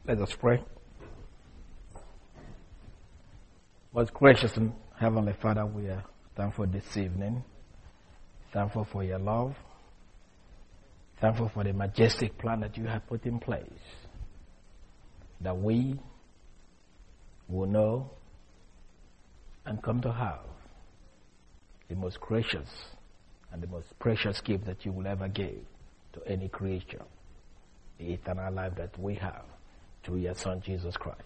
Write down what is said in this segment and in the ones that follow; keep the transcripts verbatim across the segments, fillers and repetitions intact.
Let us pray. Most gracious and Heavenly Father, we are thankful this evening. Thankful for your love. Thankful for the majestic plan that you have put in place, that we will know and come to have the most gracious and the most precious gift that you will ever give to any creature, the eternal life that we have through your Son, Jesus Christ.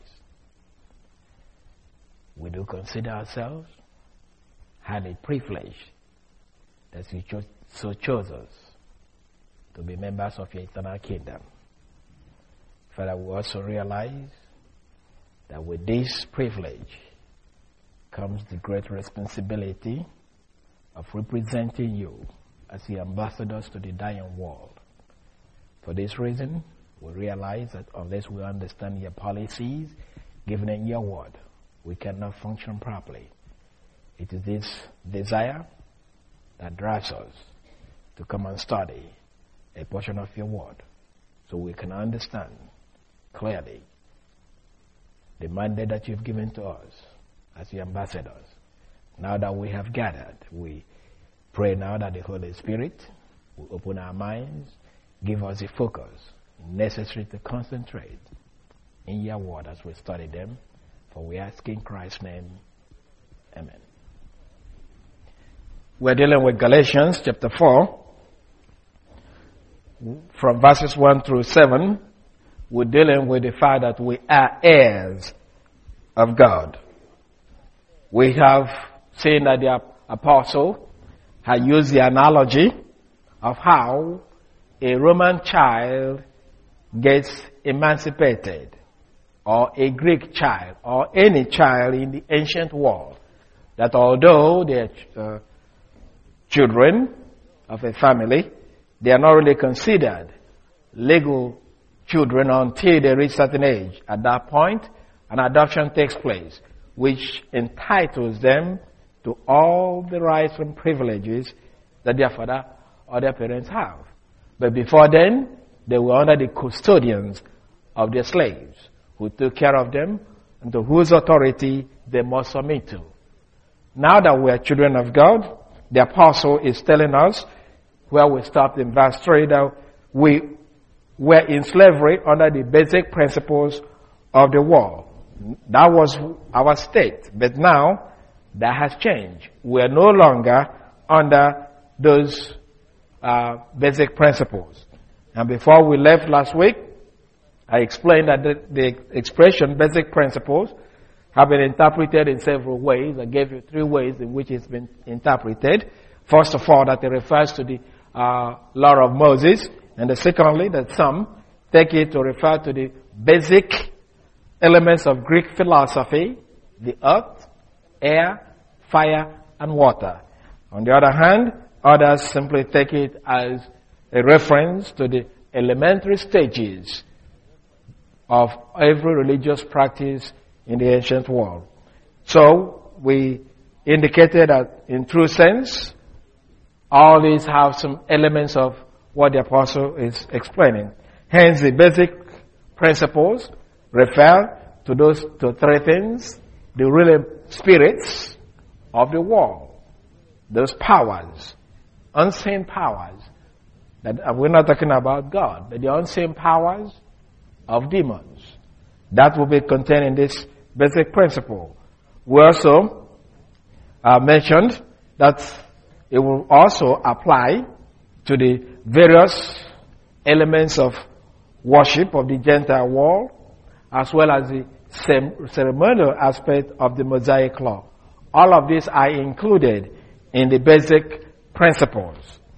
We do consider ourselves highly privileged that you cho- so chose us to be members of your eternal kingdom. Father, we also realize that with this privilege comes the great responsibility of representing you as the ambassadors to the dying world. For this reason, we realize that unless we understand your policies given in your word, we cannot function properly. It is this desire that drives us to come and study a portion of your word so we can understand clearly the mandate that you've given to us as your ambassadors. Now that we have gathered, we pray now that the Holy Spirit will open our minds, give us the focus necessary to concentrate in your word as we study them. For we ask in Christ's name, amen. We're dealing with Galatians chapter four. From verses one through seven, we're dealing with the fact that we are heirs of God. We have seen that the apostle had used the analogy of how a Roman child gets emancipated, or a Greek child, or any child in the ancient world, that although they're uh, children of a family, they are not really considered legal children until they reach a certain age. At that point, an adoption takes place, which entitles them to all the rights and privileges that their father or their parents have. But before then, they were under the custodians of their slaves, who took care of them and to whose authority they must submit to. Now that we are children of God, the apostle is telling us, where we stopped in verse three, that we were in slavery under the basic principles of the world. That was our state. But now, that has changed. We are no longer under those uh, basic principles. And before we left last week, I explained that the, the expression basic principles have been interpreted in several ways. I gave you three ways in which it's been interpreted. First of all, that it refers to the uh, law of Moses. And the secondly, that some take it to refer to the basic elements of Greek philosophy, the earth, air, fire, and water. On the other hand, others simply take it as a reference to the elementary stages of every religious practice in the ancient world. So, we indicated that in true sense, all these have some elements of what the apostle is explaining. Hence, the basic principles refer to those to three things: the real spirits of the world, those powers, unseen powers. That we're not talking about God, but the unseen powers of demons. That will be contained in this basic principle. We also uh, mentioned that it will also apply to the various elements of worship of the Gentile world, as well as the ceremonial aspect of the Mosaic law. All of these are included in the basic principles.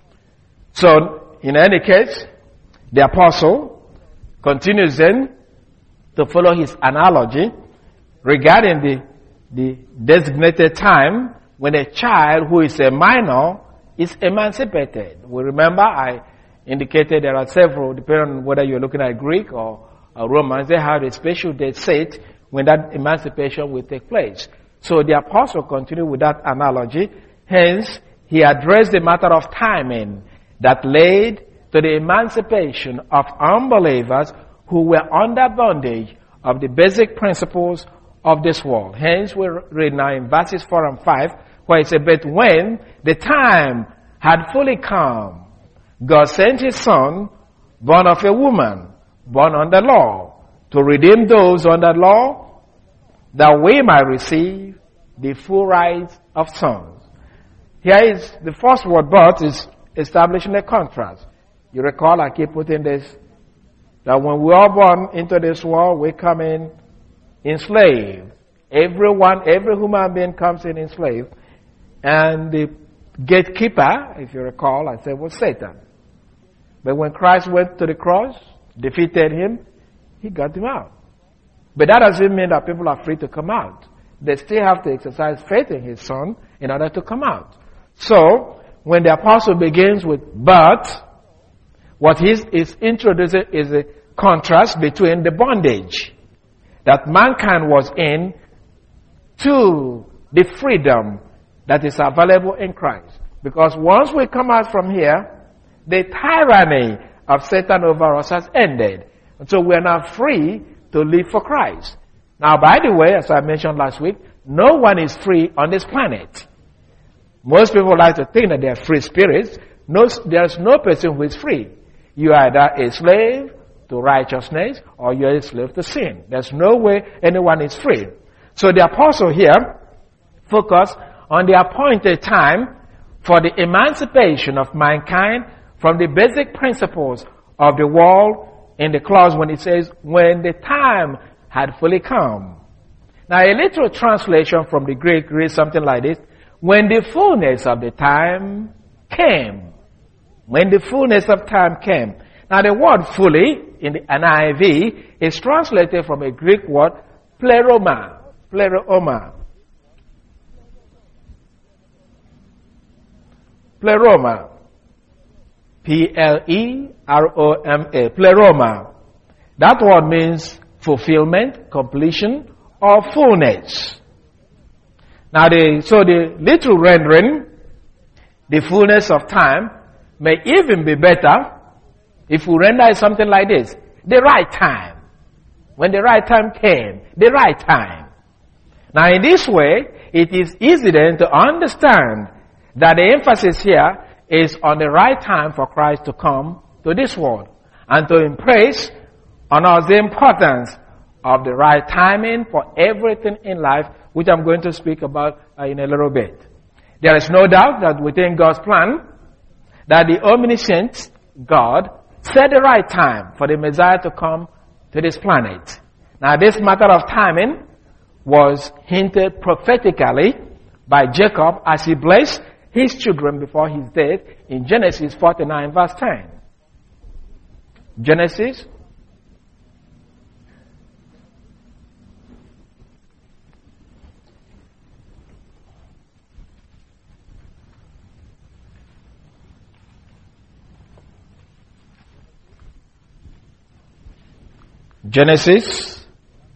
So, in any case, the apostle continues then to follow his analogy regarding the, the designated time when a child who is a minor is emancipated. We remember I indicated there are several, depending on whether you're looking at Greek or, or Romans, they have a special date set when that emancipation will take place. So the apostle continued with that analogy. Hence, he addressed the matter of timing that led to the emancipation of unbelievers who were under bondage of the basic principles of this world. Hence, we read now in verses four and five, where it says, but when the time had fully come, God sent his Son, born of a woman, born under law, to redeem those under law, that we might receive the full rights of sons. Here is the first word, but, is establishing a contrast. You recall, I keep putting this, that when we are born into this world, we come in enslaved. Everyone, every human being comes in enslaved. And the gatekeeper, if you recall, I said, was Satan. But when Christ went to the cross, defeated him, he got him out. But that doesn't mean that people are free to come out. They still have to exercise faith in his Son in order to come out. So, when the apostle begins with but, what he is introducing is a contrast between the bondage that mankind was in to the freedom that is available in Christ. Because once we come out from here, the tyranny of Satan over us has ended. And so we are now free to live for Christ. Now, by the way, as I mentioned last week, no one is free on this planet. Most people like to think that they are free spirits. No, there's no person who is free. You are either a slave to righteousness or you're a slave to sin. There's no way anyone is free. So the apostle here focused on the appointed time for the emancipation of mankind from the basic principles of the world in the clause when it says, when the time had fully come. Now, a literal translation from the Greek reads something like this: when the fullness of the time came. When the fullness of time came. Now, the word fully in the N I V is translated from a Greek word, pleroma. Pleroma. Pleroma. P L E R O M A. Pleroma. That word means fulfillment, completion, or fullness. Now, the, so the literal rendering, the fullness of time, may even be better if we render it something like this: the right time. When the right time came, the right time. Now, in this way, it is easy then to understand that the emphasis here is on the right time for Christ to come to this world, and to impress on us the importance of the right timing for everything in life, which I'm going to speak about uh, in a little bit. There is no doubt that within God's plan, that the omniscient God set the right time for the Messiah to come to this planet. Now, this matter of timing was hinted prophetically by Jacob as he blessed his children before his death in Genesis forty-nine verse ten. Genesis Genesis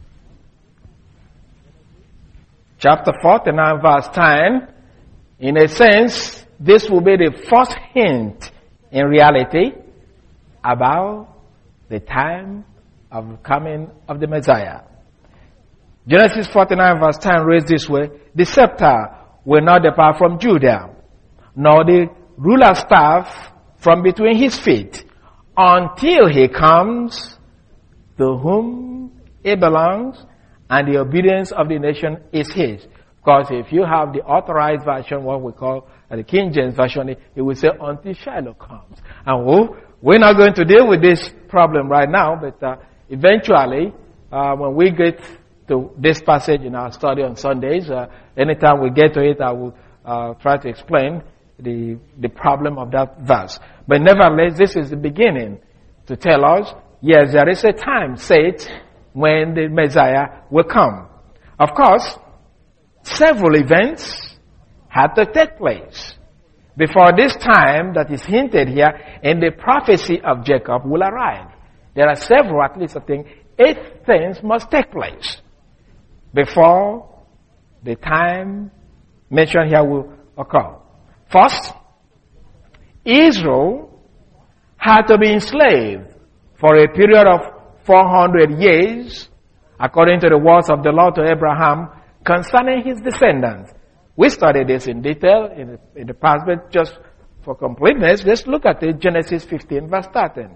chapter forty-nine verse ten. In a sense, this will be the first hint in reality about the time of coming of the Messiah. Genesis forty-nine verse ten reads this way: the scepter will not depart from Judah, nor the ruler's staff from between his feet, until he comes to whom it belongs, and the obedience of the nation is his. Because if you have the authorized version, what we call uh, the King James version, it, it will say until Shiloh comes. And we'll, we're not going to deal with this problem right now, but uh, eventually, uh, when we get to this passage in our study on Sundays, uh, anytime we get to it, I will uh, try to explain the the problem of that verse. But nevertheless, this is the beginning to tell us, yes, there is a time set when the Messiah will come. Of course, several events had to take place before this time that is hinted here in the prophecy of Jacob will arrive. There are several, at least I think, eight things must take place before the time mentioned here will occur. First, Israel had to be enslaved for a period of four hundred years, according to the words of the Lord to Abraham, concerning his descendants. We studied this in detail in the, in the past, but just for completeness, let's look at it, Genesis fifteen, verse thirteen.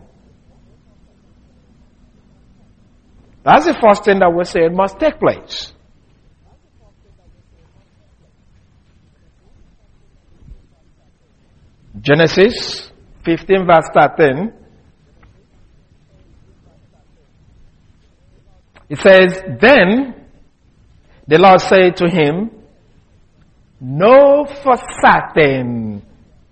That's the first thing that we say must take place. Genesis fifteen, verse thirteen. It says, then the Lord said to him, know for certain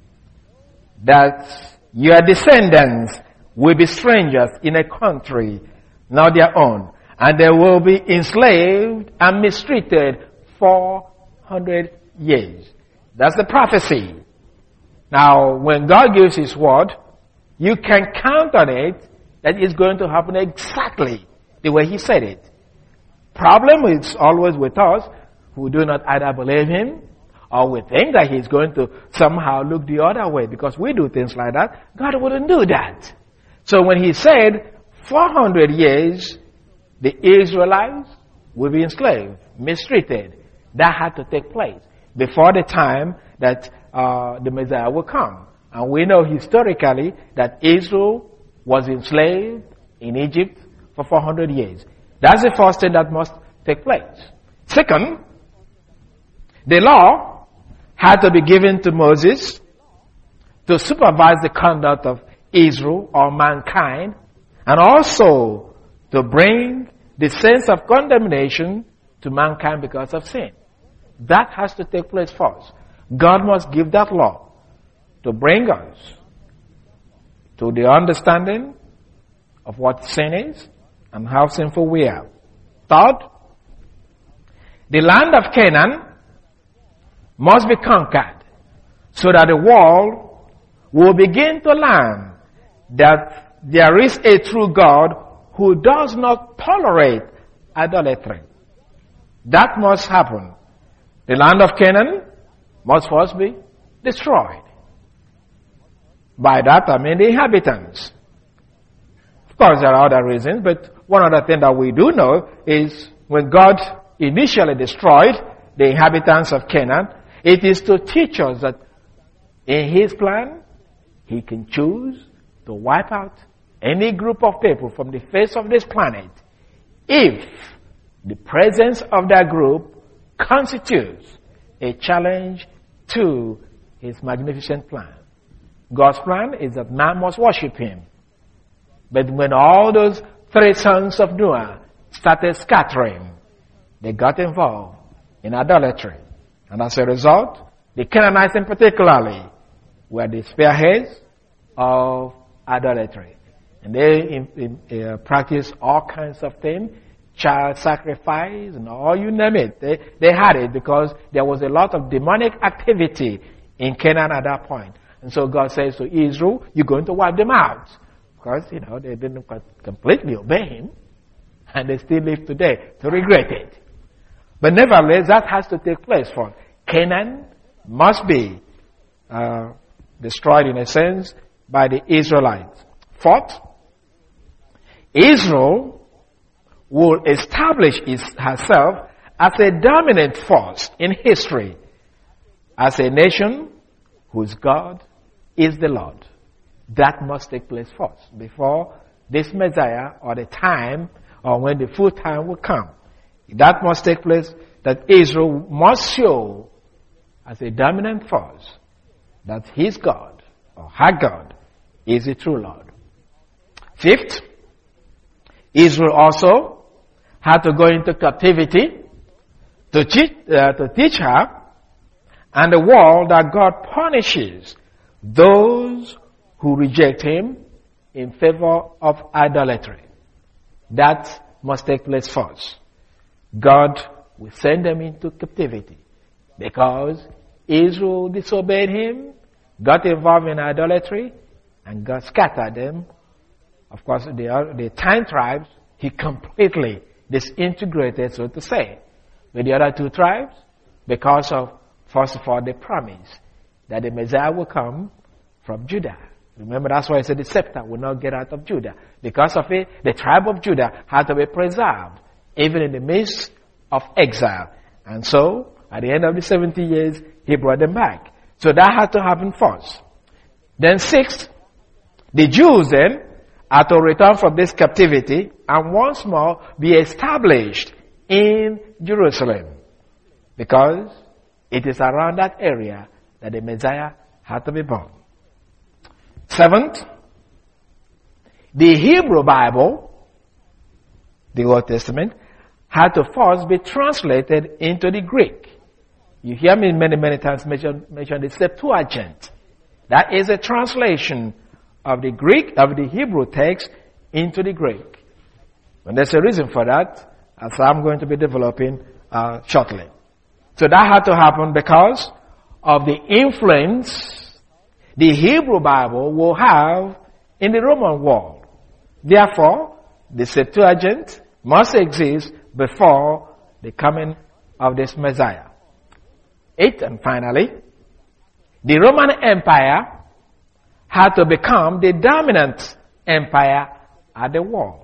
that your descendants will be strangers in a country not their own, and they will be enslaved and mistreated four hundred years. That's the prophecy. Now, when God gives His word, you can count on it that it's going to happen exactly the way He said it. Problem is always with us who do not either believe Him or we think that He's going to somehow look the other way because we do things like that. God wouldn't do that. So when He said four hundred years, the Israelites will be enslaved, mistreated. That had to take place before the time that uh, the Messiah will come. And we know historically that Israel was enslaved in Egypt for four hundred years. That's the first thing that must take place. Second, the law had to be given to Moses to supervise the conduct of Israel or mankind, and also to bring the sense of condemnation to mankind because of sin. That has to take place first. God must give that law to bring us to the understanding of what sin is and how sinful we are. Third, the land of Canaan must be conquered so that the world will begin to learn that there is a true God who does not tolerate idolatry. That must happen. The land of Canaan must first be destroyed. By that I mean the inhabitants. Of course there are other reasons, but one other thing that we do know is when God initially destroyed the inhabitants of Canaan, it is to teach us that in His plan, He can choose to wipe out any group of people from the face of this planet if the presence of that group constitutes a challenge to His magnificent plan. God's plan is that man must worship Him. But when all those three sons of Noah started scattering, they got involved in idolatry. And as a result, the Canaanites in particularly were the spearheads of idolatry. And they in, in, uh, practiced all kinds of things, child sacrifice and all, you name it. They, they had it because there was a lot of demonic activity in Canaan at that point. And so God says to Israel, you're going to wipe them out. Because, you know, they didn't completely obey Him. And they still live today to regret it. But nevertheless, that has to take place for Canaan must be uh, destroyed in a sense by the Israelites. Fourth, Israel will establish herself as a dominant force in history, as a nation whose God is the Lord. That must take place first before this Messiah or the time or when the full time will come. That must take place, that Israel must show as a dominant force that his God or her God is the true Lord. Fifth, Israel also had to go into captivity to teach, uh, to teach her and the world that God punishes those who reject Him in favor of idolatry. That must take place first. God will send them into captivity because Israel disobeyed Him, got involved in idolatry, and God scattered them. Of course, the, the ten tribes, He completely disintegrated, so to say. With the other two tribes, because of, first of all, the promise that the Messiah will come from Judah. Remember, that's why I said the scepter will not get out of Judah. Because of it, the tribe of Judah had to be preserved, even in the midst of exile. And so, at the end of the seventy years, he brought them back. So that had to happen first. Then sixth, the Jews then are to return from this captivity and once more be established in Jerusalem. Because it is around that area that the Messiah had to be born. Seventh, the Hebrew Bible, the Old Testament, had to first be translated into the Greek. You hear me many, many times mention, mention the Septuagint. That is a translation of the Greek, of the Hebrew text into the Greek. And there's a reason for that, as I'm going to be developing uh, shortly. So that had to happen because of the influence the Hebrew Bible will have in the Roman world. Therefore, the Septuagint must exist before the coming of this Messiah. Eighth and finally, the Roman Empire had to become the dominant empire at the world.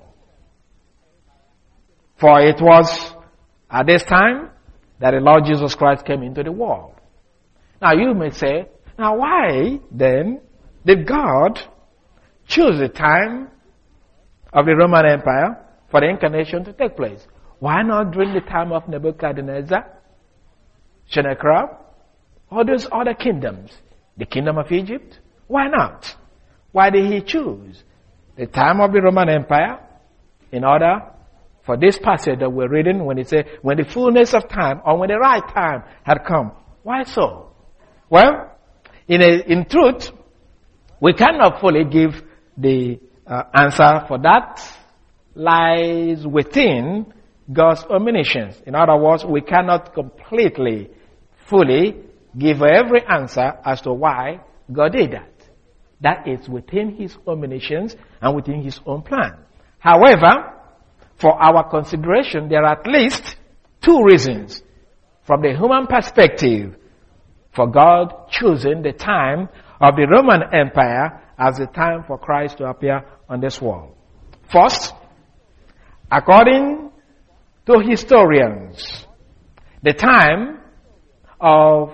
For it was at this time that the Lord Jesus Christ came into the world. Now you may say, now why then did God choose the time of the Roman Empire for the incarnation to take place? Why not during the time of Nebuchadnezzar, Sennacherib, or those other kingdoms? The kingdom of Egypt? Why not? Why did he choose the time of the Roman Empire in order for this passage that we're reading when it says, when the fullness of time or when the right time had come? Why so? Well, in, a, in truth, we cannot fully give the uh, answer for that. Lies within God's omniscience. In other words, we cannot completely, fully give every answer as to why God did that. That is within His omniscience and within His own plan. However, for our consideration, there are at least two reasons from the human perspective for God choosing the time of the Roman Empire as the time for Christ to appear on this world. First, according to historians, the time of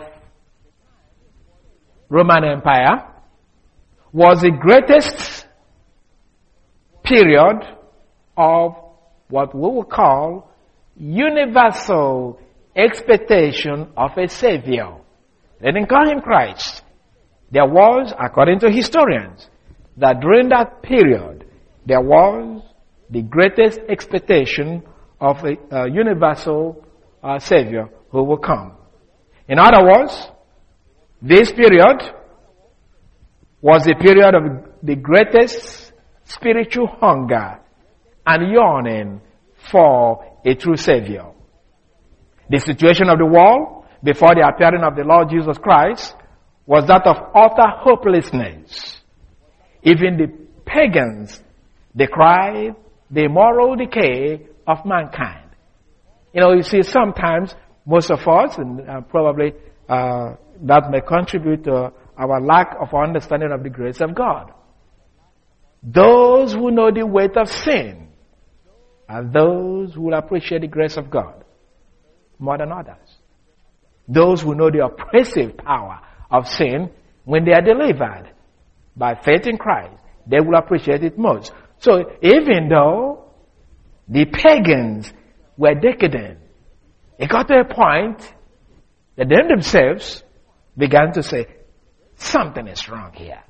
Roman Empire was the greatest period of what we would call universal expectation of a Savior. They didn't call him Christ. There was, according to historians, that during that period, there was the greatest expectation of a, a universal uh, Savior who will come. In other words, this period was the period of the greatest spiritual hunger and yearning for a true Savior. The situation of the world before the appearing of the Lord Jesus Christ was that of utter hopelessness. Even the pagans decried the moral decay of mankind. You know, you see, sometimes most of us, and uh, probably uh, that may contribute to our lack of understanding of the grace of God. Those who know the weight of sin are those who will appreciate the grace of God more than others. Those who know the oppressive power of sin, when they are delivered by faith in Christ, they will appreciate it most. So even though the pagans were decadent, it got to a point that they themselves began to say, something is wrong here.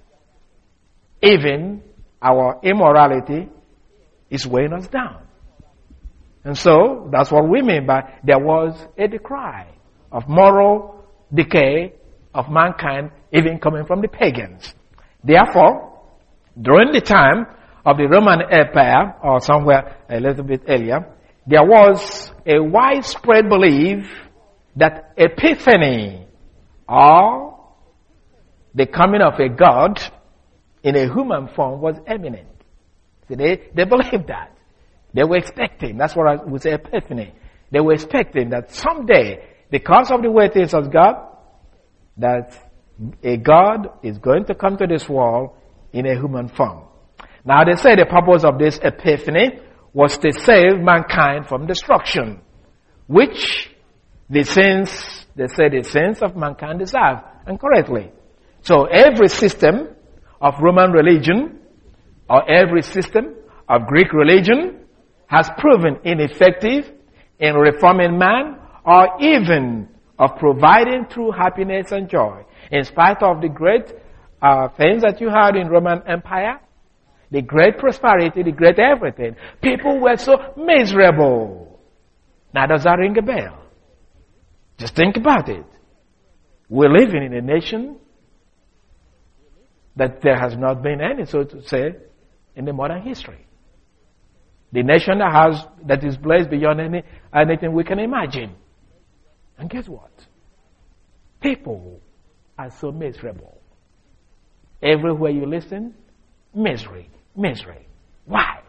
Even our immorality is weighing us down. And so, that's what we mean by there was a decry of moral decay of mankind, even coming from the pagans. Therefore, during the time of the Roman Empire, or somewhere a little bit earlier, there was a widespread belief that Epiphany, or the coming of a God in a human form, was imminent. See, they, they believed that. They were expecting, that's what I would say, Epiphany. They were expecting that someday, because of the way it is of God, that a God is going to come to this world in a human form. Now they say the purpose of this epiphany was to save mankind from destruction, which the sins, they say the sins of mankind deserve, and correctly. So every system of Roman religion or every system of Greek religion has proven ineffective in reforming man or even of providing true happiness and joy. In spite of the great uh, things that you had in Roman Empire, the great prosperity, the great everything, people were so miserable. Now does that ring a bell? Just think about it. We're living in a nation that there has not been any, so to say, in the modern history. The nation that has, that is blessed beyond any, anything we can imagine. And guess what? People are so miserable. Everywhere you listen, misery, misery. Why?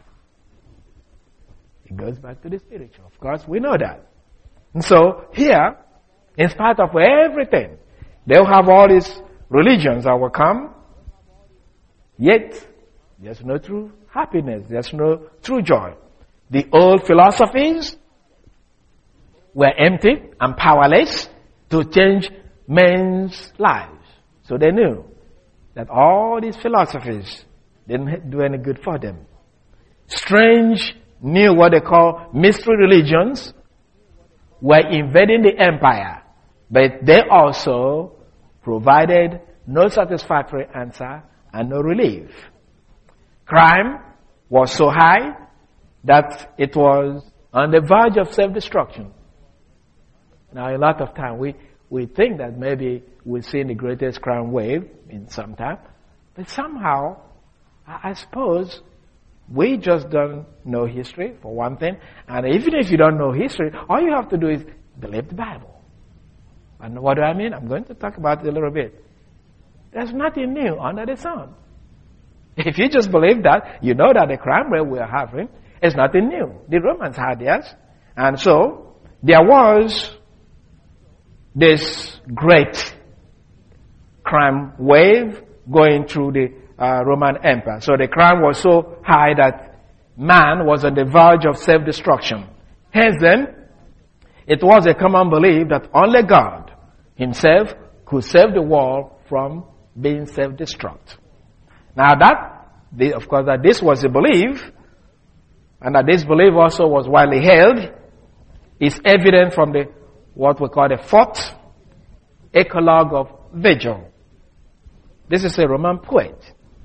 It goes back to the spiritual. Of course, we know that. And so, here, in spite of everything, they'll have all these religions that will come, yet there's no true happiness, there's no true joy. The old philosophies were empty and powerless to change men's lives. So they knew that all these philosophies didn't do any good for them. Strange, new what they call mystery religions were invading the empire, but they also provided no satisfactory answer and no relief. Crime was so high that it was on the verge of self-destruction. Now, a lot of time we, we think that maybe we've seen the greatest crime wave in some time, but somehow, I, I suppose, we just don't know history, for one thing, and even if you don't know history, all you have to do is believe the Bible. And what do I mean? I'm going to talk about it a little bit. There's nothing new under the sun. If you just believe that, you know that the crime rate we are having is nothing new. The Romans had theirs. And so, there was this great crime wave going through the uh, Roman Empire. So the crime was so high that man was on the verge of self-destruction. Hence then, it was a common belief that only God himself could save the world from being self-destruct. Now that, the, of course, that this was a belief, and that this belief also was widely held, is evident from the what we call the fourth Eclogue of Virgil. This is a Roman poet.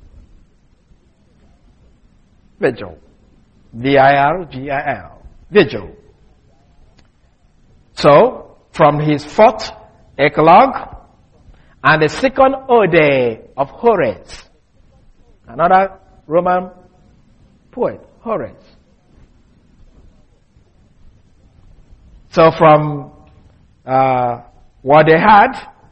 Virgil. V I R G I L. Virgil. So, from his fourth Eclogue, and the second Ode of Horace, another Roman poet, Horace. So from uh, what they had,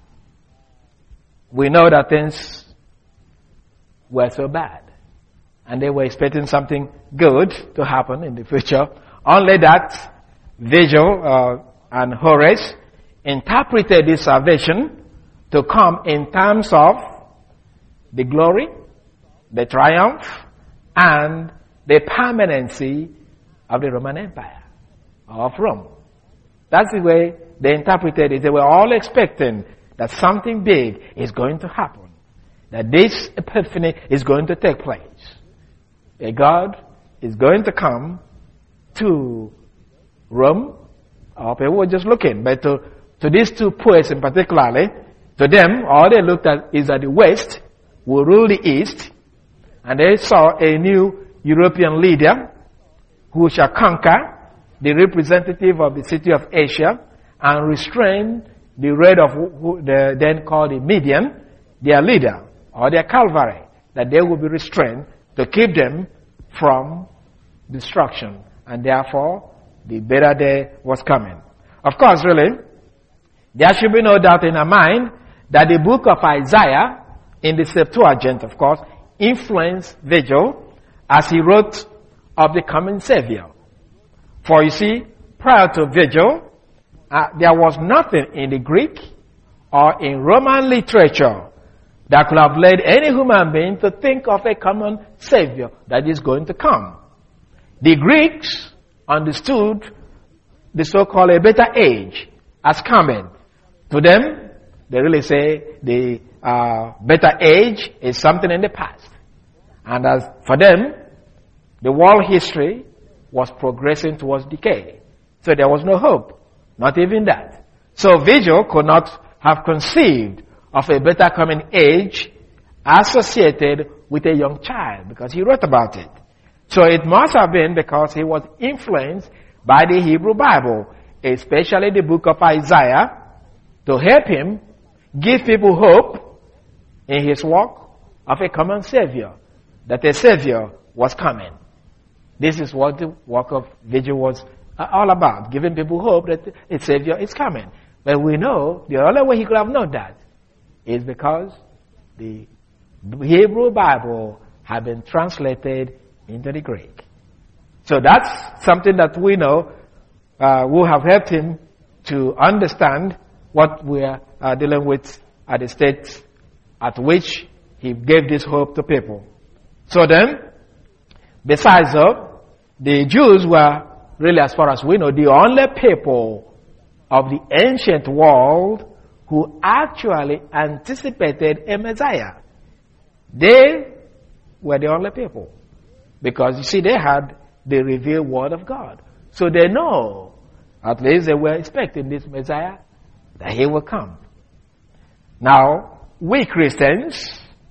we know that things were so bad. And they were expecting something good to happen in the future. Only that Virgil uh, and Horace interpreted this salvation to come in terms of the glory, the triumph, and the permanency of the Roman Empire, of Rome. That's the way they interpreted it. They were all expecting that something big is going to happen, that this epiphany is going to take place. A God is going to come to Rome, or people were just looking, but to, to these two poets in particularly, to them, all they looked at is that the West will rule the East, and they saw a new European leader who shall conquer the representative of the city of Asia and restrain the raid of who they then called the Median, their leader, or their cavalry, that they will be restrained to keep them from destruction. And therefore, the better day was coming. Of course, really, there should be no doubt in our mind that the book of Isaiah, in the Septuagint, of course, influenced Virgil as he wrote of the coming Savior. For you see, prior to Virgil, uh, there was nothing in the Greek or in Roman literature that could have led any human being to think of a common Savior that is going to come. The Greeks understood the so-called a better age as coming. To them, they really say the uh, better age is something in the past. And as for them, the world history was progressing towards decay. So there was no hope, not even that. So Virgil could not have conceived of a better coming age associated with a young child, because he wrote about it. So it must have been because he was influenced by the Hebrew Bible, especially the book of Isaiah, to help him give people hope in his work of a common Savior, that a Savior was coming. This is what the work of Virgil was all about, giving people hope that a Savior is coming. But we know the only way he could have known that is because the Hebrew Bible had been translated into the Greek. So that's something that we know uh, will have helped him to understand what we are uh, dealing with at the state at which he gave this hope to people. So then, besides that, the Jews were really, as far as we know, the only people of the ancient world who actually anticipated a Messiah. They were the only people. Because, you see, they had the revealed Word of God. So they know, at least they were expecting this Messiah, that he will come. Now, we Christians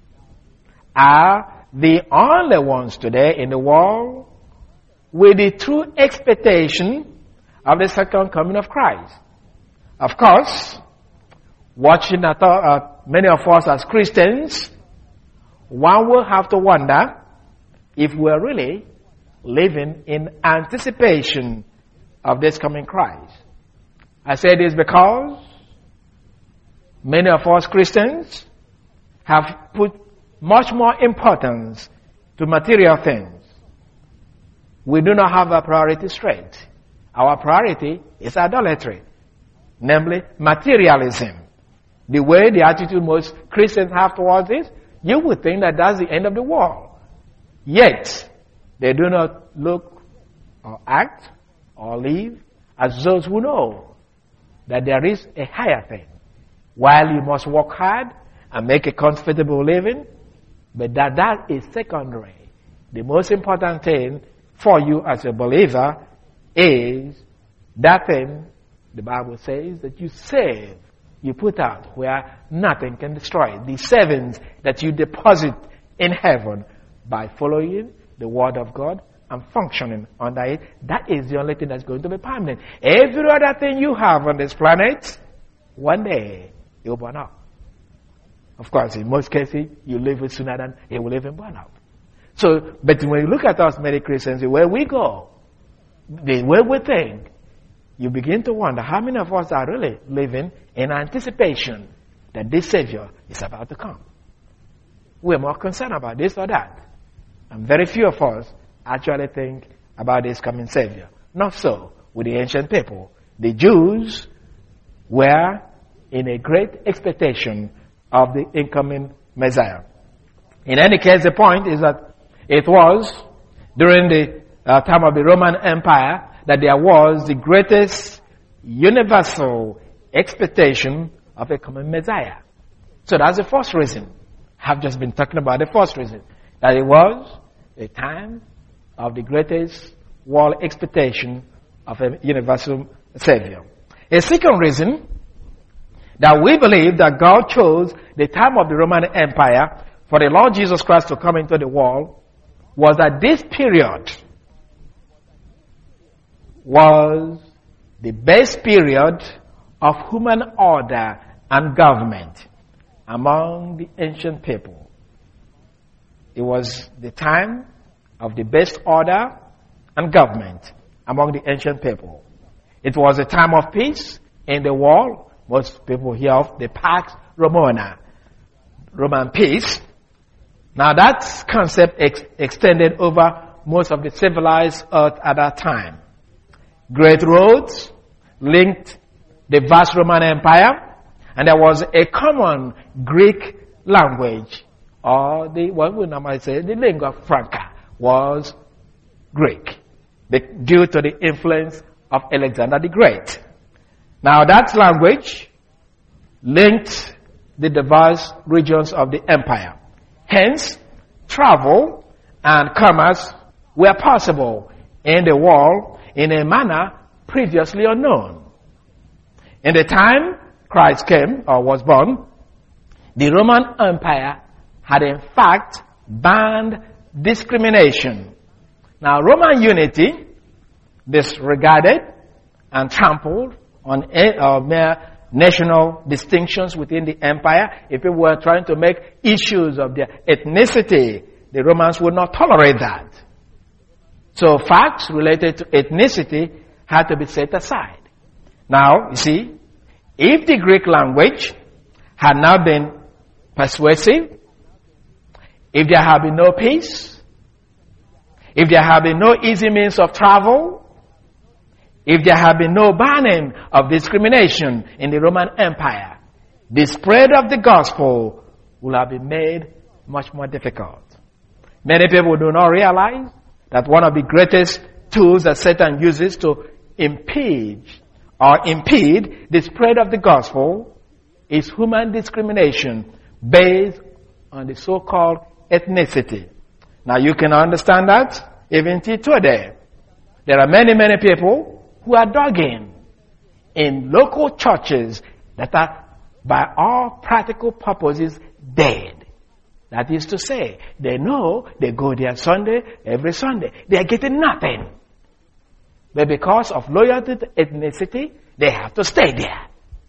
are the only ones today in the world with the true expectation of the second coming of Christ. Of course, watching at uh, many of us as Christians, one will have to wonder if we're really living in anticipation of this coming Christ. I say this because many of us Christians have put much more importance to material things. We do not have our priority straight. Our priority is idolatry, namely materialism. The way the attitude most Christians have towards it, you would think that that's the end of the world. Yet, they do not look or act or live as those who know that there is a higher thing. While you must work hard and make a comfortable living, but that that is secondary. The most important thing for you as a believer is that thing the Bible says that you save, you put out where nothing can destroy it. The savings that you deposit in heaven by following the Word of God and functioning under it, that is the only thing that's going to be permanent. Every other thing you have on this planet, one day it will burn out. Of course, in most cases, you live it sooner than it will even burn out. So, but when you look at us, many Christians, the way we go, the way we think, you begin to wonder how many of us are really living in anticipation that this Savior is about to come. We're more concerned about this or that. And very few of us actually think about this coming Savior. Not so with the ancient people. The Jews were in a great expectation of the incoming Messiah. In any case, the point is that it was during the uh, time of the Roman Empire that there was the greatest universal expectation of a coming Messiah. So that's the first reason. I've just been talking about the first reason. That it was a time of the greatest world expectation of a universal Savior. A second reason that we believe that God chose the time of the Roman Empire for the Lord Jesus Christ to come into the world was that this period was the best period of human order and government among the ancient people. It was the time of the best order and government among the ancient people. It was a time of peace in the world. Most people hear of the Pax Romana, Roman peace. Now that concept ex- extended over most of the civilized earth at that time. Great roads linked the vast Roman Empire, and there was a common Greek language, or the what we normally say, the lingua franca, was Greek, due to the influence of Alexander the Great. Now that language linked the diverse regions of the empire. Hence, travel and commerce were possible in the world in a manner previously unknown. In the time Christ came or was born, the Roman Empire had in fact banned discrimination. Now, Roman unity disregarded and trampled on uh, mere national distinctions within the empire. If people were trying to make issues of their ethnicity, the Romans would not tolerate that. So facts related to ethnicity had to be set aside. Now, you see, if the Greek language had not been persuasive, if there had been no peace, if there had been no easy means of travel, if there had been no banning of discrimination in the Roman Empire, the spread of the gospel would have been made much more difficult. Many people do not realize that one of the greatest tools that Satan uses to impede or impede the spread of the gospel is human discrimination based on the so-called ethnicity. Now you can understand that even till today. There are many, many people who are dug in in local churches that are by all practical purposes dead. That is to say, they know they go there Sunday, every Sunday. They are getting nothing. But because of loyalty to ethnicity, they have to stay there.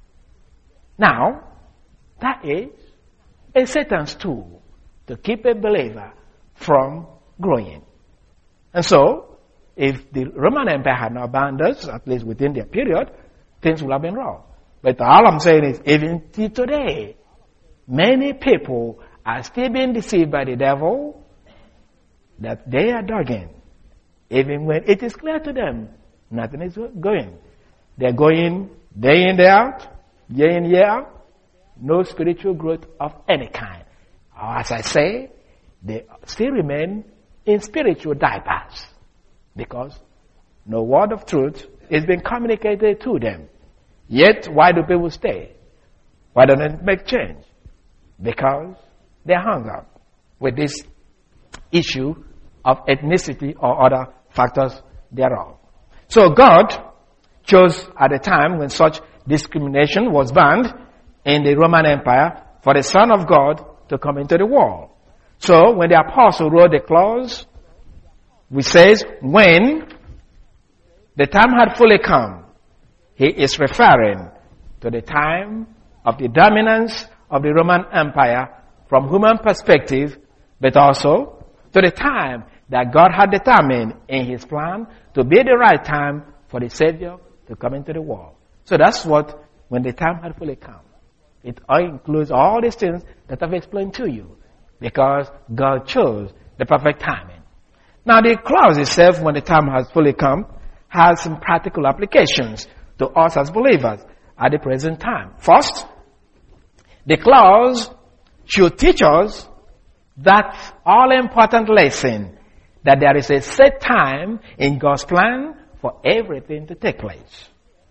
Now, that is a Satan's tool to keep a believer from growing. And so, if the Roman Empire had not banned us, at least within their period, things would have been wrong. But all I'm saying is, even till today, many people are still being deceived by the devil that they are dug in. Even when it is clear to them, nothing is going. They're going day in, day out, year in, year out, no spiritual growth of any kind. Or as I say, they still remain in spiritual diapers because no word of truth is being communicated to them. Yet, why do people stay? Why don't they make change? Because they're hung up with this issue of ethnicity or other factors thereof. So God chose at a time when such discrimination was banned in the Roman Empire for the Son of God to come into the world. So when the apostle wrote the clause, which says, when the time had fully come, he is referring to the time of the dominance of the Roman Empire from human perspective, but also to the time that God had determined in his plan to be the right time for the Savior to come into the world. So that's what, when the time had fully come. It all includes all these things that I've explained to you, because God chose the perfect timing. Now the clause itself, when the time has fully come, has some practical applications to us as believers at the present time. First, the clause should teach us that all-important lesson, that there is a set time in God's plan for everything to take place.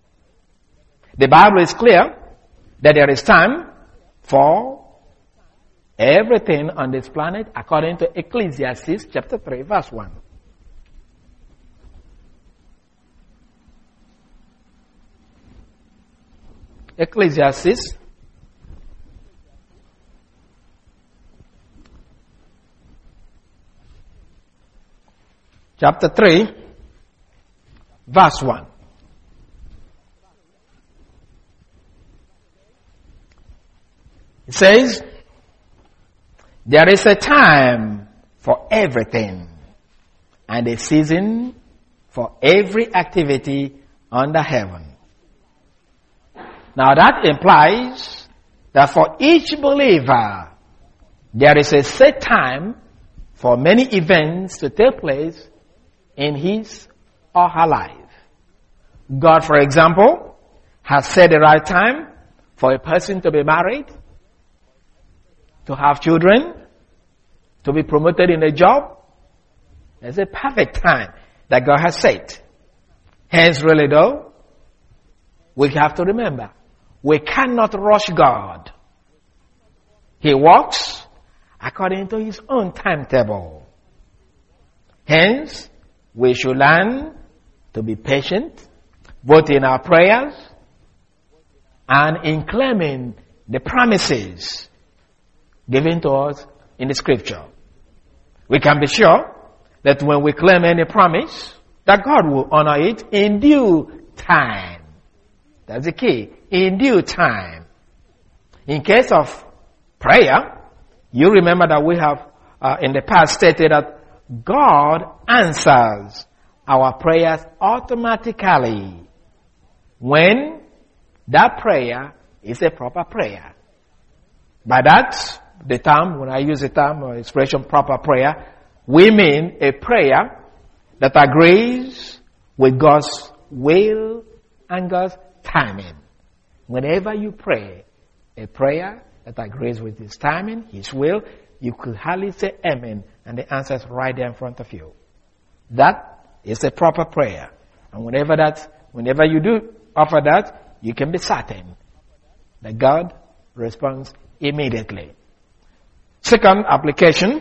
The Bible is clear that there is time for everything on this planet according to Ecclesiastes chapter three verse one. Ecclesiastes chapter three verse one. It says, there is a time for everything and a season for every activity under heaven. Now that implies that for each believer, there is a set time for many events to take place in his or her life. God, for example, has set the right time for a person to be married. to have children, to be promoted in a job. There's a perfect time that God has set. Hence, really though, we have to remember, we cannot rush God. He works according to His own timetable. Hence, we should learn to be patient, both in our prayers and in claiming the promises given to us in the scripture. We can be sure that when we claim any promise, that God will honor it in due time. That's the key. In due time. In case of prayer, you remember that we have uh, in the past stated that God answers our prayers automatically when that prayer is a proper prayer. By that, the term, when I use the term or expression proper prayer, we mean a prayer that agrees with God's will and God's timing. Whenever you pray a prayer that agrees with His timing, His will, you could hardly say amen, and the answer is right there in front of you. That is a proper prayer. And whenever that, whenever you do offer that, you can be certain that God responds immediately. Second application,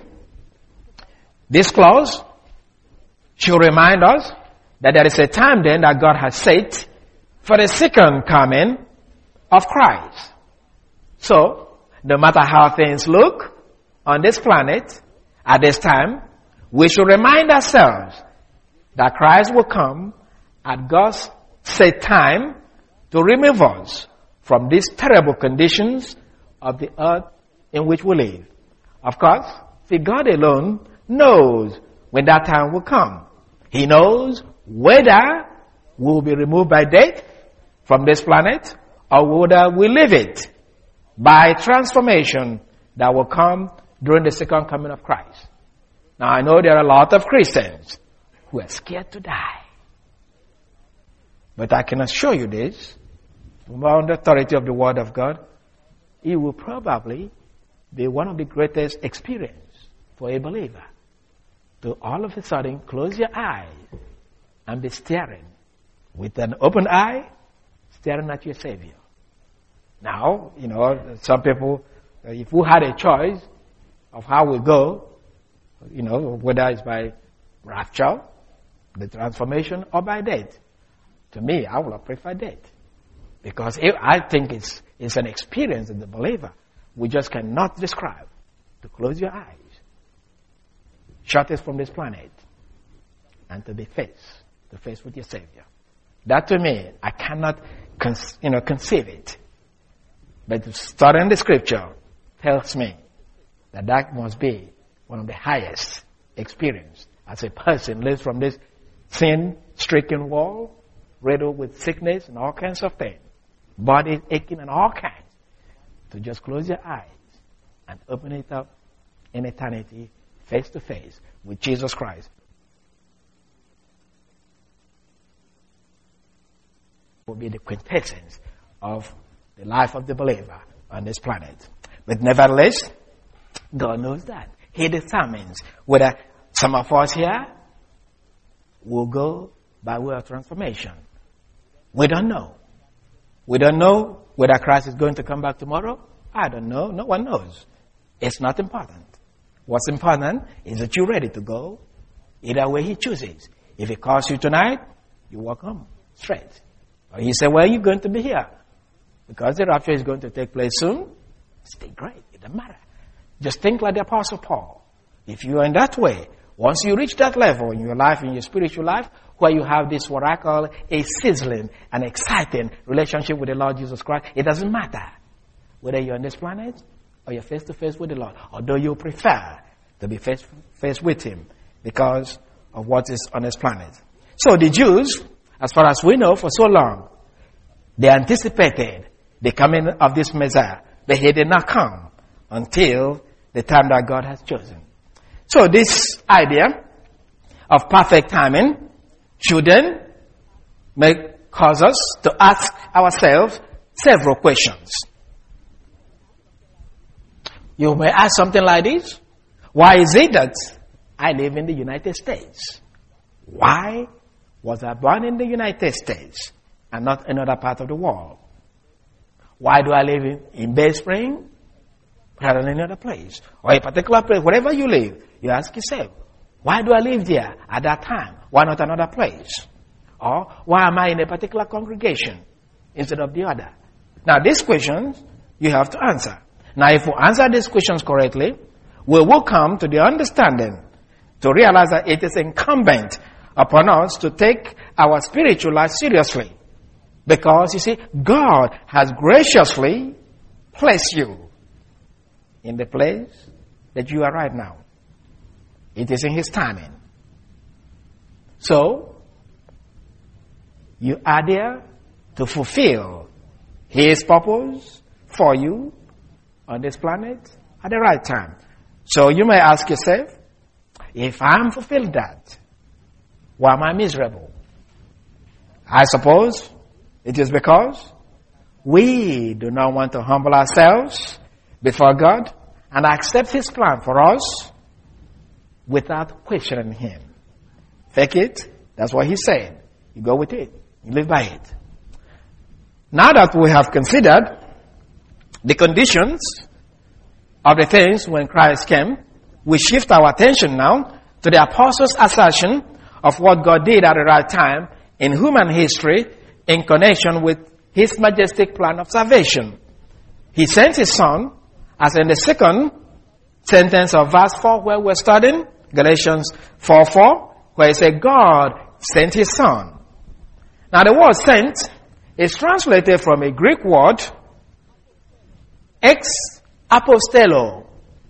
this clause should remind us that there is a time then that God has set for the second coming of Christ. So, no matter how things look on this planet at this time, we should remind ourselves that Christ will come at God's set time to remove us from these terrible conditions of the earth in which we live. Of course, see, God alone knows when that time will come. He knows whether we will be removed by death from this planet or whether we leave it by transformation that will come during the second coming of Christ. Now, I know there are a lot of Christians who are scared to die. But I can assure you this, on the authority of the Word of God, it will probably be one of the greatest experiences for a believer to all of a sudden close your eyes and be staring with an open eye, staring at your Savior. Now, you know, some people, if we had a choice of how we go, you know, whether it's by rapture, the transformation, or by death, to me, I would have preferred death. Because it, I think it's, it's an experience in the believer we just cannot describe. To close your eyes, shut us from this planet, and to be face to face with your Savior. That to me, I cannot con- you know, conceive it. But studying the scripture tells me that that must be one of the highest experience as a person lives from this sin-stricken world, riddled with sickness and all kinds of things, body aching and all kinds, to just close your eyes and open it up in eternity, face to face with Jesus Christ. Will be the quintessence of the life of the believer on this planet. But nevertheless, God knows that. He determines whether some of us here will go by way of transformation. We don't know. We don't know whether Christ is going to come back tomorrow. I don't know. No one knows. It's not important. What's important is that you're ready to go. Either way He chooses. If He calls you tonight, you walk home straight. Or He said, well, you're going to be here. Because the rapture is going to take place soon. Stay great. It doesn't matter. Just think like the Apostle Paul. If you are in that way, once you reach that level in your life, in your spiritual life, where you have this what I call a sizzling and exciting relationship with the Lord Jesus Christ, it doesn't matter whether you're on this planet or you're face to face with the Lord, although you prefer to be face to face with Him because of what is on this planet. So the Jews, as far as we know, for so long, they anticipated the coming of this Messiah, but He did not come until the time that God has chosen. So this idea of perfect timing should then make, cause us to ask ourselves several questions. You may ask something like this. Why is it that I live in the United States? Why was I born in the United States and not another part of the world? Why do I live in, in Bay Spring rather than another place? Or a particular place, wherever you live, you ask yourself, why do I live there at that time? Why not another place? Or why am I in a particular congregation instead of the other? Now, these questions you have to answer. Now, if we answer these questions correctly, we will come to the understanding to realize that it is incumbent upon us to take our spiritual life seriously. Because, you see, God has graciously placed you in the place that you are right now. It is in His timing. So, you are there to fulfill His purpose for you on this planet at the right time. So you may ask yourself, if I'm fulfilled that, why am I miserable? I suppose it is because we do not want to humble ourselves before God and accept His plan for us without questioning Him. Fake it, that's what He said. You go with it, you live by it. Now that we have considered the conditions of the things when Christ came, we shift our attention now to the apostles' assertion of what God did at the right time in human history in connection with His majestic plan of salvation. He sent His Son, as in the second sentence of verse four where we're studying, Galatians four four, where it said God sent His Son. Now the word sent is translated from a Greek word, ex apostello.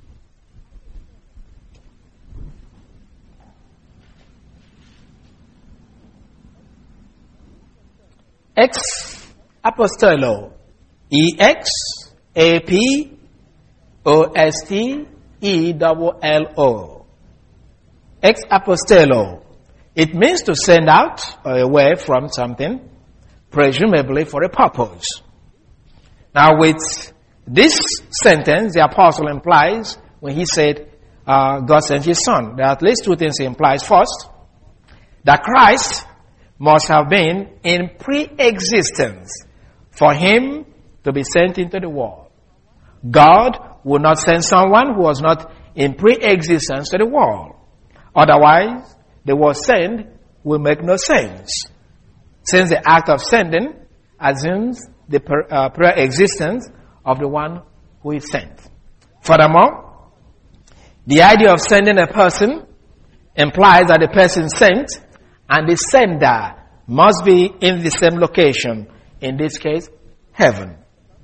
Ex apostello. E X A P O S T E L L O. Ex apostello. It means to send out or away from something, presumably for a purpose. Now with this sentence, the apostle implies, when he said, uh, God sent His Son, there are at least two things he implies. First, that Christ must have been in pre-existence for Him to be sent into the world. God would not send someone who was not in pre-existence to the world. Otherwise, the word send will make no sense, since the act of sending assumes the per, uh, pre-existence of the one who is sent. Furthermore, the idea of sending a person implies that the person sent and the sender must be in the same location, in this case, heaven.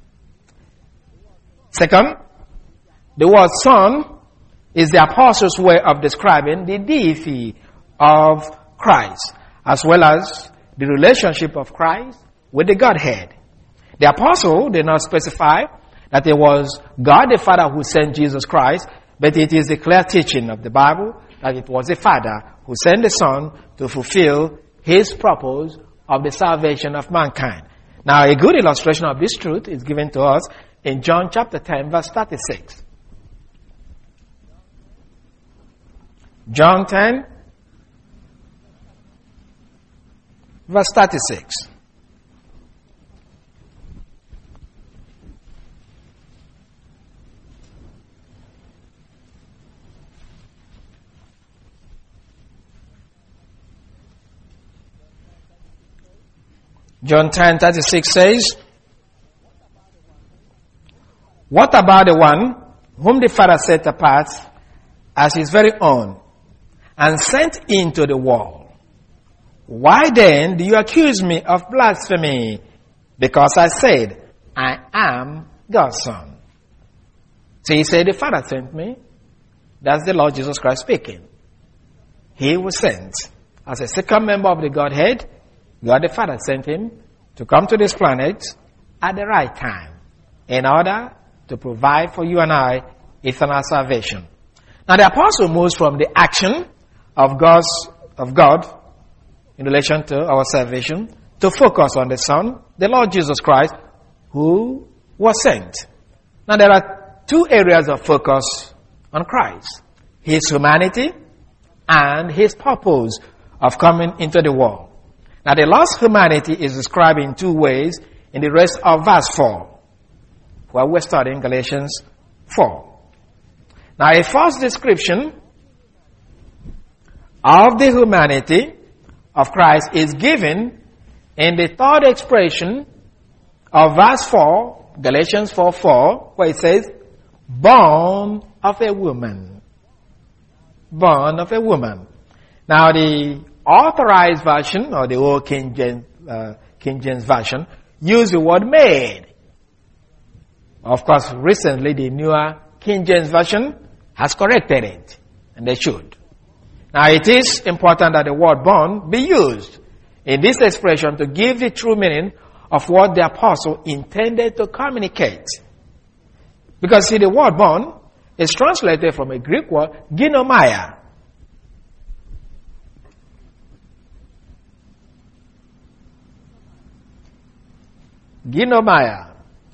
Second, the word Son is the apostles' way of describing the deity of Christ, as well as the relationship of Christ with the Godhead. The apostle did not specify that it was God the Father who sent Jesus Christ, but it is the clear teaching of the Bible that it was the Father who sent the Son to fulfill His purpose of the salvation of mankind. Now, a good illustration of this truth is given to us in John chapter ten, verse thirty-six. John ten, verse thirty-six. John ten thirty-six says, what about the one whom the Father set apart as His very own and sent into the world? Why then do you accuse me of blasphemy? Because I said, I am God's Son. So He said, the Father sent me. That's the Lord Jesus Christ speaking. He was sent as a second member of the Godhead. God the Father sent Him to come to this planet at the right time in order to provide for you and I eternal salvation. Now the apostle moves from the action of God's, of God in relation to our salvation to focus on the Son, the Lord Jesus Christ, who was sent. Now there are two areas of focus on Christ: his humanity and his purpose of coming into the world. Now, the Lord's humanity is described in two ways in the rest of verse four, where we're studying Galatians four. Now, a first description of the humanity of Christ is given in the third expression of verse four, Galatians four four, where it says, born of a woman. Born of a woman. Now, the Authorized Version, or the old King James, uh, King James Version, use the word made. Of course, recently the newer King James Version has corrected it, and they should. Now, it is important that the word born be used in this expression to give the true meaning of what the apostle intended to communicate. Because, see, the word born is translated from a Greek word, ginomai. Ginomai.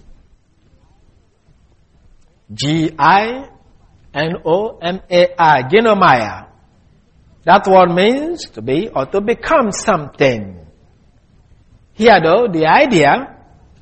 G I N O M A I. Ginomai. That word means to be or to become something. Here, though, the idea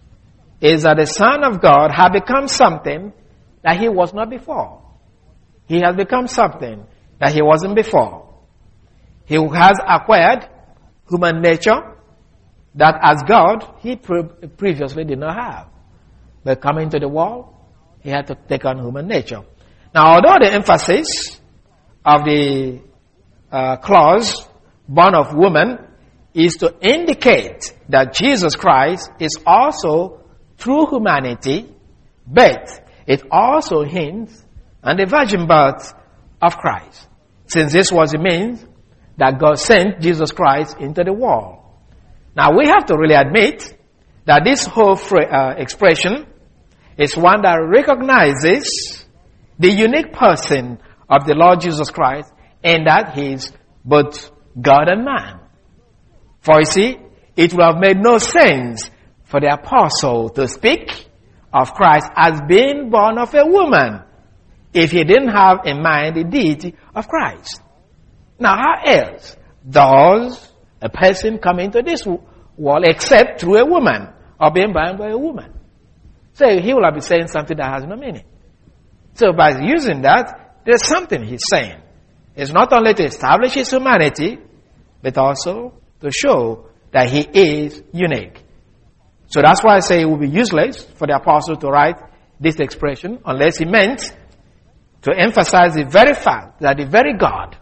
is that the Son of God had become something that he was not before. He has become something that he wasn't before. He has acquired human nature that as God, he pre- previously did not have. But coming to the world, he had to take on human nature. Now, although the emphasis of the uh, clause, born of woman, is to indicate that Jesus Christ is also true humanity, but it also hints on the virgin birth of Christ, since this was the means that God sent Jesus Christ into the world. Now, we have to really admit that this whole uh, expression is one that recognizes the unique person of the Lord Jesus Christ, and that he is both God and man. For you see, it would have made no sense for the apostle to speak of Christ as being born of a woman if he didn't have in mind the deity of Christ. Now, how else does a person come into this world except through a woman or being born by a woman? So he will have been saying something that has no meaning. So by using that, there's something he's saying. It's not only to establish his humanity, but also to show that he is unique. So that's why I say it would be useless for the apostle to write this expression unless he meant to emphasize the very fact that the very God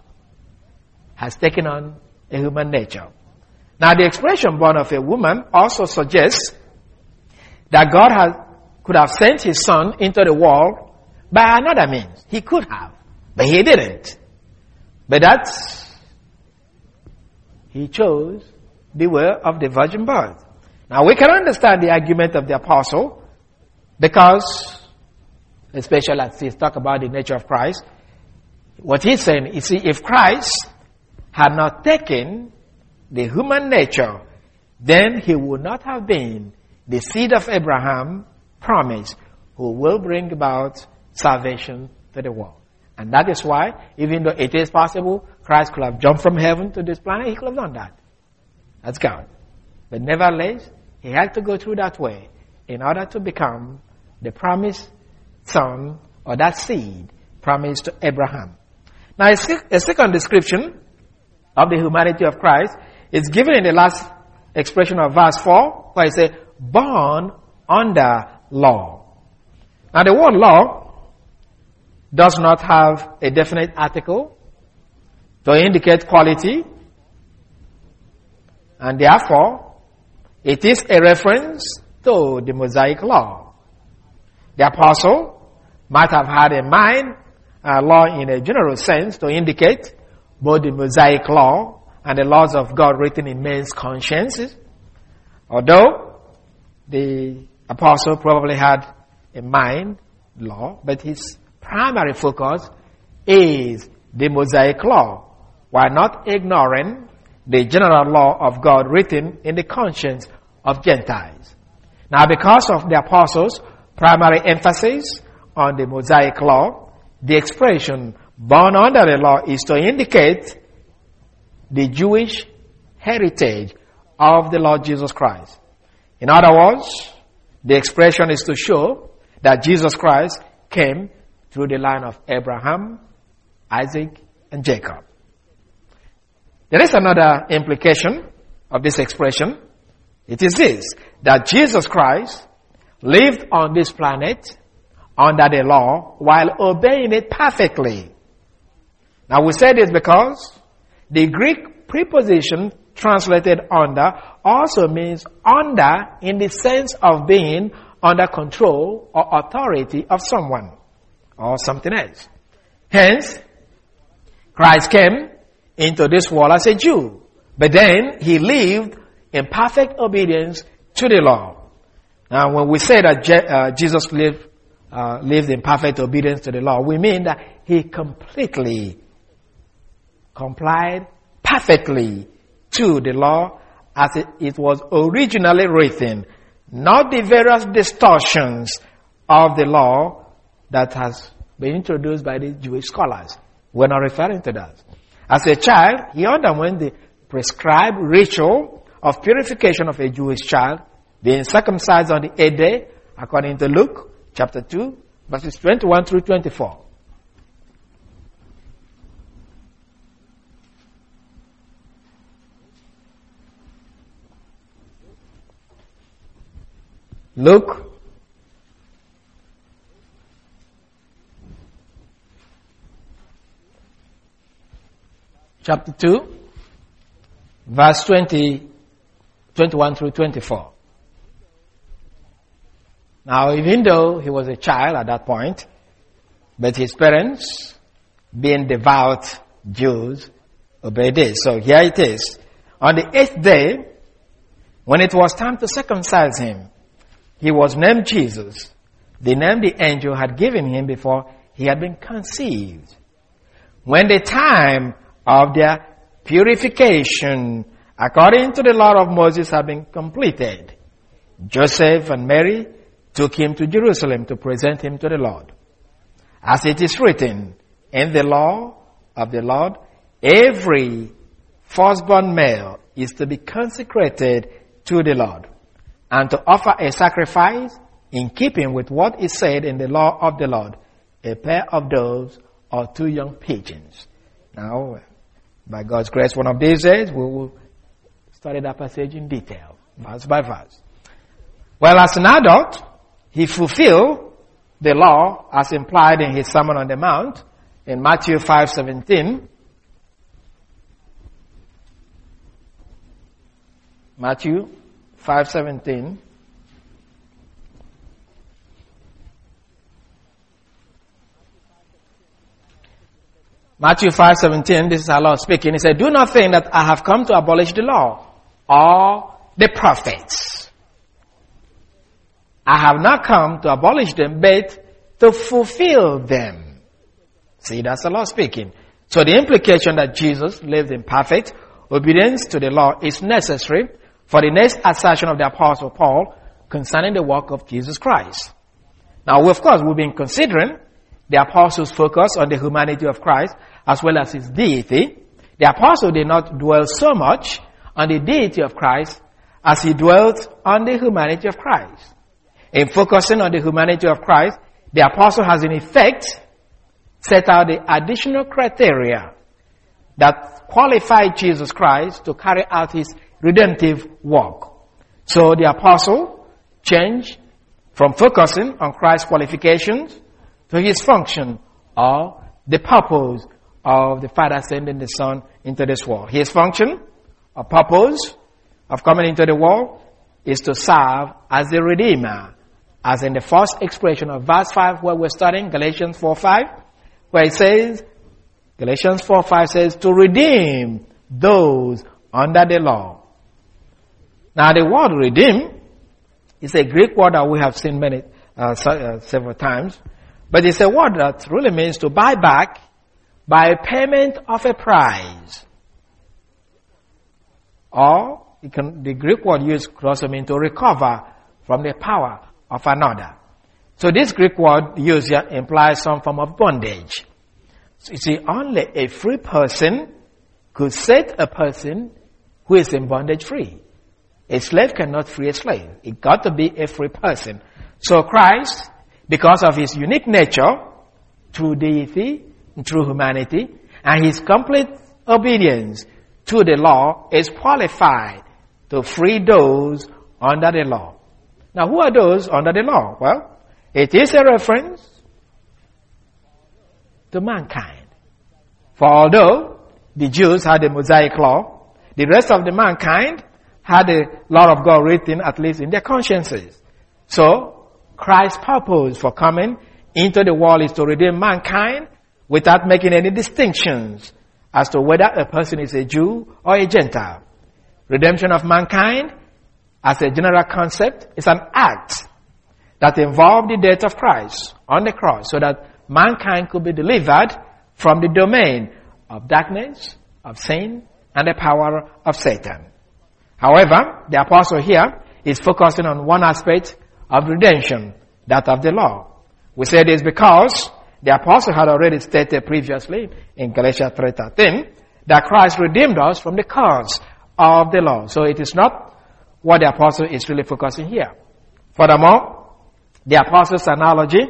has taken on a human nature. Now, the expression born of a woman also suggests that God has, could have sent his son into the world by another means. He could have, but he didn't. But that's, he chose the way of the virgin birth. Now, we can understand the argument of the apostle because, especially as he talks about the nature of Christ, what he's saying, you see, if Christ had not taken the human nature, then he would not have been the seed of Abraham promised, who will bring about salvation to the world. And that is why, even though it is possible, Christ could have jumped from heaven to this planet, he could have done that. That's God. But nevertheless, he had to go through that way in order to become the promised son, or that seed promised to Abraham. Now, a second description of the humanity of Christ is given in the last expression of verse four, where it says, born under law. Now, the word law does not have a definite article to indicate quality, and therefore, it is a reference to the Mosaic law. The apostle might have had in mind uh, law in a general sense to indicate both the Mosaic law and the laws of God written in men's consciences. Although the apostle probably had in mind law, but his primary focus is the Mosaic law, while not ignoring the general law of God written in the conscience of Gentiles. Now, because of the apostles' primary emphasis on the Mosaic law, the expression born under the law is to indicate the Jewish heritage of the Lord Jesus Christ. In other words, the expression is to show that Jesus Christ came through the line of Abraham, Isaac, and Jacob. There is another implication of this expression. It is this, that Jesus Christ lived on this planet under the law while obeying it perfectly. Now we say this because the Greek preposition translated under also means under in the sense of being under control or authority of someone or something else. Hence, Christ came into this world as a Jew, but then he lived in perfect obedience to the law. Now, when we say that Je- uh, Jesus lived uh, lived in perfect obedience to the law, we mean that he completely complied perfectly to the law as it, it was originally written, not the various distortions of the law that has been introduced by the Jewish scholars. We're not referring to that. As a child, he underwent the prescribed ritual of purification of a Jewish child, being circumcised on the eighth day, according to Luke chapter two, verses twenty-one through twenty-four. Luke chapter two, verse twenty, twenty-one through twenty-four. Now, even though he was a child at that point, but his parents, being devout Jews, obeyed this. So here it is. On the eighth day, when it was time to circumcise him, he was named Jesus, the name the angel had given him before he had been conceived. When the time of their purification, according to the law of Moses, had been completed, Joseph and Mary took him to Jerusalem to present him to the Lord. As it is written in the law of the Lord, every firstborn male is to be consecrated to the Lord, and to offer a sacrifice in keeping with what is said in the law of the Lord, a pair of doves or two young pigeons. Now, by God's grace, one of these days, we will study that passage in detail, verse by verse. Well, as an adult, he fulfilled the law as implied in his Sermon on the Mount in Matthew five seventeen. Matthew five seventeen. Matthew five seventeen, this is our Lord speaking. He said, "Do not think that I have come to abolish the law or the prophets. I have not come to abolish them, but to fulfill them." See, that's the Lord speaking. So the implication that Jesus lived in perfect obedience to the law is necessary for the next assertion of the Apostle Paul concerning the work of Jesus Christ. Now, of course, we've been considering the Apostle's focus on the humanity of Christ as well as his deity. The Apostle did not dwell so much on the deity of Christ as he dwelt on the humanity of Christ. In focusing on the humanity of Christ, the Apostle has in effect set out the additional criteria that qualify Jesus Christ to carry out his redemptive work. So the Apostle changed from focusing on Christ's qualifications to his function or the purpose of the Father sending the Son into this world. His function or purpose of coming into the world is to serve as the Redeemer, as in the first expression of verse five where we're studying, Galatians four five, where it says, Galatians four five says, to redeem those under the law. Now the word redeem is a Greek word that we have seen many, uh, several times, but it's a word that really means to buy back by payment of a price. Or it can, the Greek word used could also mean to recover from the power of another. So this Greek word used here implies some form of bondage. So you see, only a free person could set a person who is in bondage free. A slave cannot free a slave. It got to be a free person. So Christ, because of his unique nature, through deity, through humanity, and his complete obedience to the law, is qualified to free those under the law. Now, who are those under the law? Well, it is a reference to mankind. For although the Jews had the Mosaic law, the rest of the mankind had the law of God written at least in their consciences. So, Christ's purpose for coming into the world is to redeem mankind without making any distinctions as to whether a person is a Jew or a Gentile. Redemption of mankind, as a general concept, is an act that involved the death of Christ on the cross so that mankind could be delivered from the domain of darkness, of sin, and the power of Satan. However, the apostle here is focusing on one aspect of redemption, that of the law. We say this because the apostle had already stated previously in Galatians three thirteen that Christ redeemed us from the curse of the law. So it is not what the apostle is really focusing here. Furthermore, the apostle's analogy,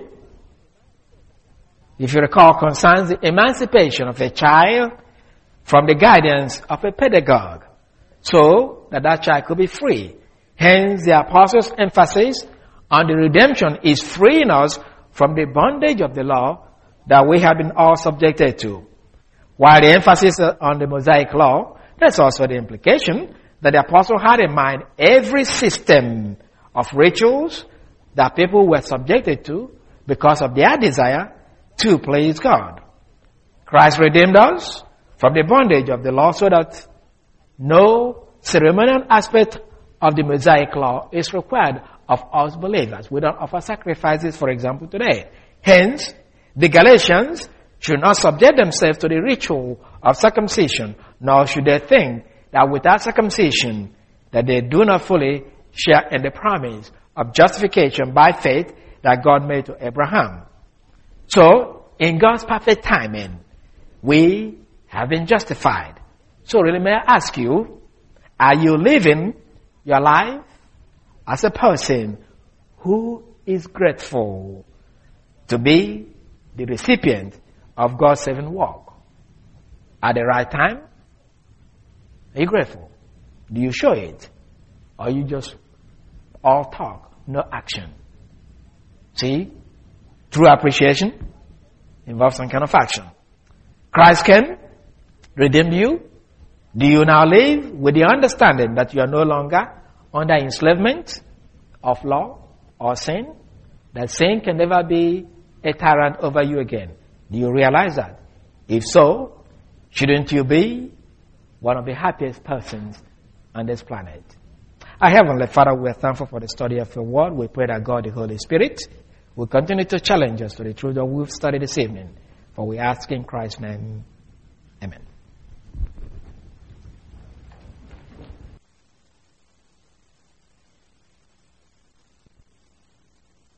if you recall, concerns the emancipation of a child from the guidance of a pedagogue, so that that child could be free. Hence, the apostle's emphasis on the redemption is freeing us from the bondage of the law that we have been all subjected to. While the emphasis on the Mosaic law, there's also the implication that the apostle had in mind every system of rituals that people were subjected to because of their desire to please God. Christ redeemed us from the bondage of the law so that no ceremonial aspect of the Mosaic law is required of us believers. We don't offer sacrifices, for example, today. Hence, the Galatians should not subject themselves to the ritual of circumcision, nor should they think that without circumcision, that they do not fully share in the promise of justification by faith that God made to Abraham. So, in God's perfect timing, we have been justified. So really, may I ask you, are you living your life as a person who is grateful to be the recipient of God's saving work at the right time? Are you grateful? Do you show it? Or you just all talk, no action? See? True appreciation involves some kind of action. Christ came, redeemed you. Do you now live with the understanding that you are no longer under enslavement of law or sin? That sin can never be a tyrant over you again. Do you realize that? If so, shouldn't you be one of the happiest persons on this planet? Our Heavenly Father, we are thankful for the study of your word. We pray that God, the Holy Spirit, will continue to challenge us to the truth that we've studied this evening. For we ask in Christ's name, amen.